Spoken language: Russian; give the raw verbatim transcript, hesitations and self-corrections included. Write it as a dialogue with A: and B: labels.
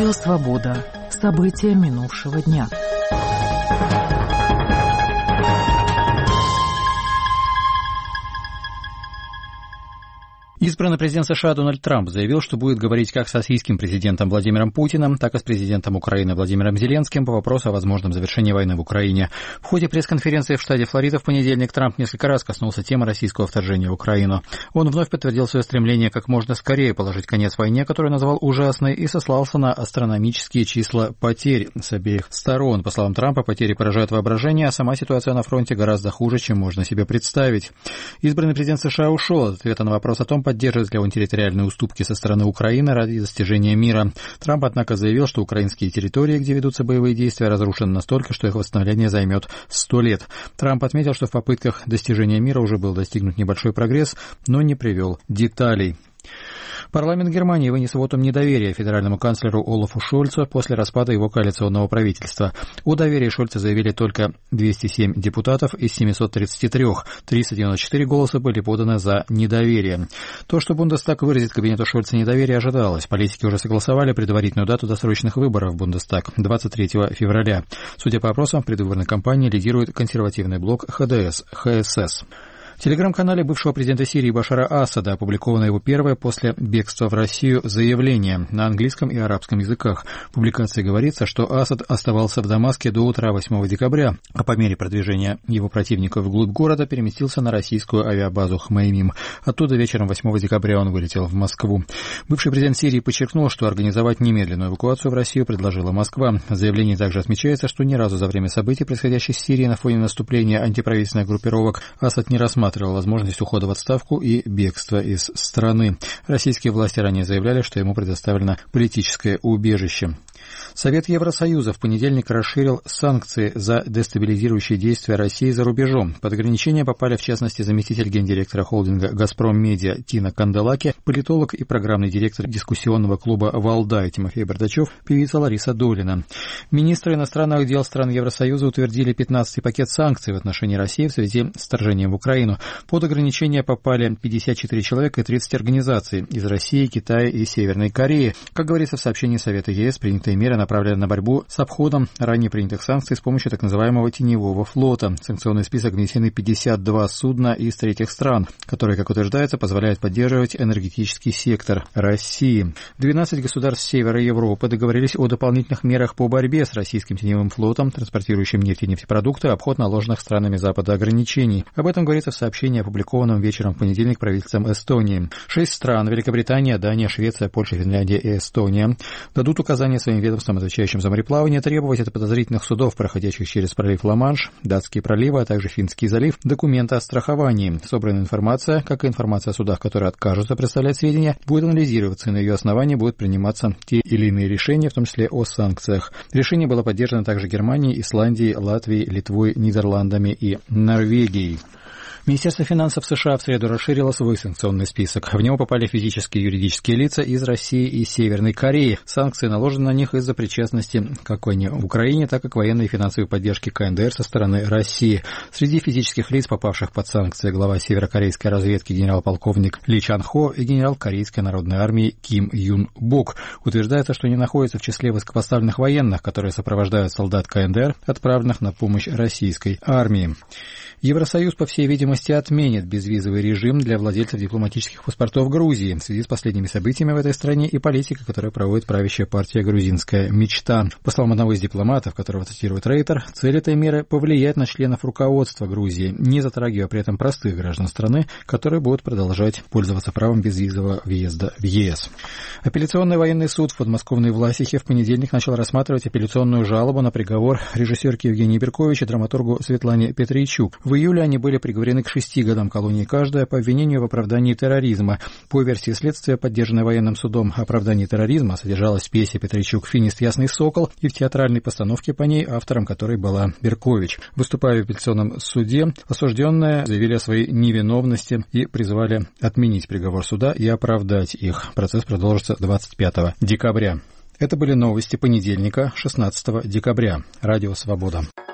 A: Радио «Свобода». События минувшего дня.
B: Избранный президент США Дональд Трамп заявил, что будет говорить как с российским президентом Владимиром Путиным, так и с президентом Украины Владимиром Зеленским по вопросу о возможном завершении войны в Украине. В ходе пресс-конференции в штате Флорида в понедельник Трамп несколько раз коснулся темы российского вторжения в Украину. Он вновь подтвердил свое стремление как можно скорее положить конец войне, которую назвал ужасной, и сослался на астрономические числа потерь с обеих сторон. По словам Трампа, потери поражают воображение, а сама ситуация на фронте гораздо хуже, чем можно себе представить. Избранный президент США ушел от ответа на вопрос о том, поддерживает ли он территориальные уступки со стороны Украины ради достижения мира. Трамп, однако, заявил, что украинские территории, где ведутся боевые действия, разрушены настолько, что их восстановление займет сто лет. Трамп отметил, что в попытках достижения мира уже был достигнут небольшой прогресс, но не привел деталей. Парламент Германии вынес вотум недоверия федеральному канцлеру Олафу Шольцу после распада его коалиционного правительства. О доверии Шольца заявили только двести семь депутатов из семисот тридцати трёх. триста девяносто четыре голоса были поданы за недоверие. То, что Бундестаг выразит кабинету Шольца недоверие, ожидалось. Политики уже согласовали предварительную дату досрочных выборов в Бундестаг – двадцать третьего февраля. Судя по опросам, в предвыборной кампании лидирует консервативный блок ха дэ эс, ха эс эс. В телеграм-канале бывшего президента Сирии Башара Асада опубликовано его первое после бегства в Россию заявление на английском и арабском языках. В публикации говорится, что Асад оставался в Дамаске до утра восьмого декабря, а по мере продвижения его противников вглубь города переместился на российскую авиабазу Хмеймим. Оттуда вечером восьмого декабря он вылетел в Москву. Бывший президент Сирии подчеркнул, что организовать немедленную эвакуацию в Россию предложила Москва. В заявлении также отмечается, что ни разу за время событий, происходящих в Сирии на фоне наступления антиправительственных группировок, Асад не рассматривал возможность ухода в отставку и бегства из страны. Российские власти ранее заявляли, что ему предоставлено политическое убежище. Совет Евросоюза в понедельник расширил санкции за дестабилизирующие действия России за рубежом. Под ограничения попали, в частности, заместитель гендиректора холдинга «Газпром Медиа» Тина Канделаки, политолог и программный директор дискуссионного клуба «Валдай» Тимофей Бардачев, певица Лариса Долина. Министры иностранных дел стран Евросоюза утвердили пятнадцатый пакет санкций в отношении России в связи с вторжением в Украину. Под ограничения попали пятьдесят четыре человека и тридцать организаций из России, Китая и Северной Кореи. Как говорится в сообщении Совета ЕС, принятые меры направлены на борьбу с обходом ранее принятых санкций с помощью так называемого теневого флота. В санкционный список внесены пятьдесят два судна из третьих стран, которые, как утверждается, позволяют поддерживать энергетический сектор России. двенадцать государств Севера Европы договорились о дополнительных мерах по борьбе с российским теневым флотом, транспортирующим нефть и нефтепродукты, обход наложенных странами Запада ограничений. Об этом говорится в сообщении, опубликованном вечером в понедельник правительством Эстонии. Шесть стран – Великобритания, Дания, Швеция, Польша, Финляндия и Эстония – дадут указания своим ведомствам, отвечающим за мореплавание, требовать от подозрительных судов, проходящих через пролив Ла-Манш, датские проливы, а также Финский залив, документы о страховании. Собранная информация, как и информация о судах, которые откажутся представлять сведения, будет анализироваться, и на ее основании будут приниматься те или иные решения, в том числе о санкциях. Решение было поддержано также Германией, Исландией, Латвией, Литвой, Нидерландами и Норвегией. Министерство финансов США в среду расширило свой санкционный список. В него попали физические и юридические лица из России и Северной Кореи. Санкции наложены на них из-за причастности как войне в Украине, так и к военной и финансовой поддержке ка эн дэ эр со стороны России. Среди физических лиц, попавших под санкции, глава северокорейской разведки генерал-полковник Ли Чан Хо и генерал Корейской народной армии Ким Юн Бок. Утверждается, что они находятся в числе высокопоставленных военных, которые сопровождают солдат ка эн дэ эр, отправленных на помощь российской армии. Евросоюз, по всей видимости, отменит безвизовый режим для владельцев дипломатических паспортов Грузии в связи с последними событиями в этой стране и политикой, которую проводит правящая партия «Грузинская мечта». По словам одного из дипломатов, которого цитирует Рейтер, цель этой меры – повлиять на членов руководства Грузии, не затрагивая при этом простых граждан страны, которые будут продолжать пользоваться правом безвизового въезда в е эс. Апелляционный военный суд в подмосковной Власихе в понедельник начал рассматривать апелляционную жалобу на приговор режиссерки Евгении Беркович и драматургу Светлане Петрийчук. В июле они были приговорены к шести годам колонии каждая по обвинению в оправдании терроризма. По версии следствия, поддержанной военным судом, оправдание терроризма содержалось в пьесе Петрийчук «Финист. Ясный сокол» и в театральной постановке по ней, автором которой была Беркович. Выступая в апелляционном суде, осужденные заявили о своей невиновности и призвали отменить приговор суда и оправдать их. Процесс продолжится двадцать пятого декабря. Это были новости понедельника, шестнадцатого декабря. Радио «Свобода».